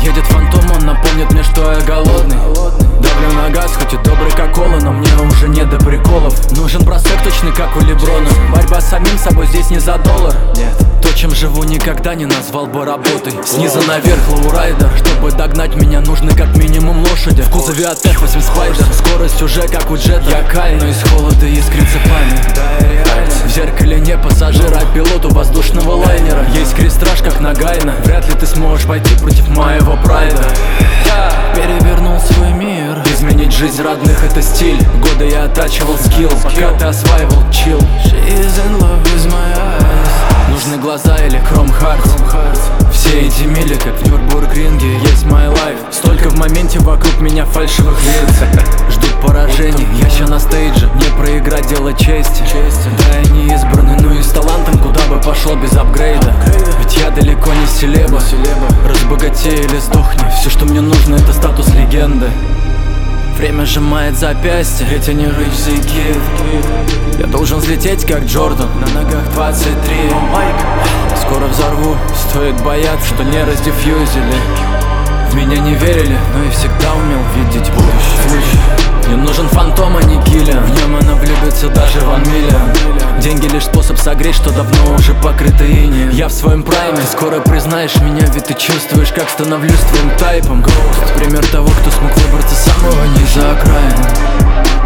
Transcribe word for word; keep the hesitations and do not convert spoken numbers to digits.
Едет фантом, он напомнит мне, что я голодный. Давлю на газ, хоть и добрый как кола, но мне уже не до приколов. Нужен бросок точный, как у Леброна. Борьба с самим собой здесь не за доллар. Нет. То, чем живу, никогда не назвал бы работой. Снизу наверх лоурайдер. Чтобы догнать меня, нужны как минимум лошади. В кузове от эф восемь спайдер. Скорость уже как у джета. Я кай, но из холода искрится пламя. В зеркале не пассажир, а пилоту воздушного лайнера. Есть крестраж, как на Гайна. Вряд ли ты сможешь пойти против моего прайда. Перевернул свой мир. Изменить жизнь родных — это стиль. Годы я оттачивал скилл, пока ты осваивал чил. Нужны глаза или Chrome Hearts. Все эти мили, как в Нюрнбург-ринге, есть my life. Столько в моменте вокруг меня фальшивых лиц. Ждут поражений, я ща на стейдже. Не проиграть, дело чести. Да, я не избранный, но и с талантом куда бы пошел без апгрейда. Ведь я далеко не селеба. Разбогатей или сдохни. Все, что мне нужно, это статус легенды. Время сжимает запястье, ведь я не rich the kid. Я должен взлететь как Джордан, на ногах двадцать три. Скоро взорву, стоит бояться, что не раздефьюзили. В меня не верили, но и всегда умел видеть будущее. Мне нужен фантом, а не киллер. В нем она влюбится даже Ван Миллион. Деньги лишь способ согреть, что давно уже покрыто инеем. Я в своем прайме, скоро признаешь меня, ведь ты чувствуешь, как становлюсь твоим тайпом. Пример того, кто смог выбраться с самого низа окраины.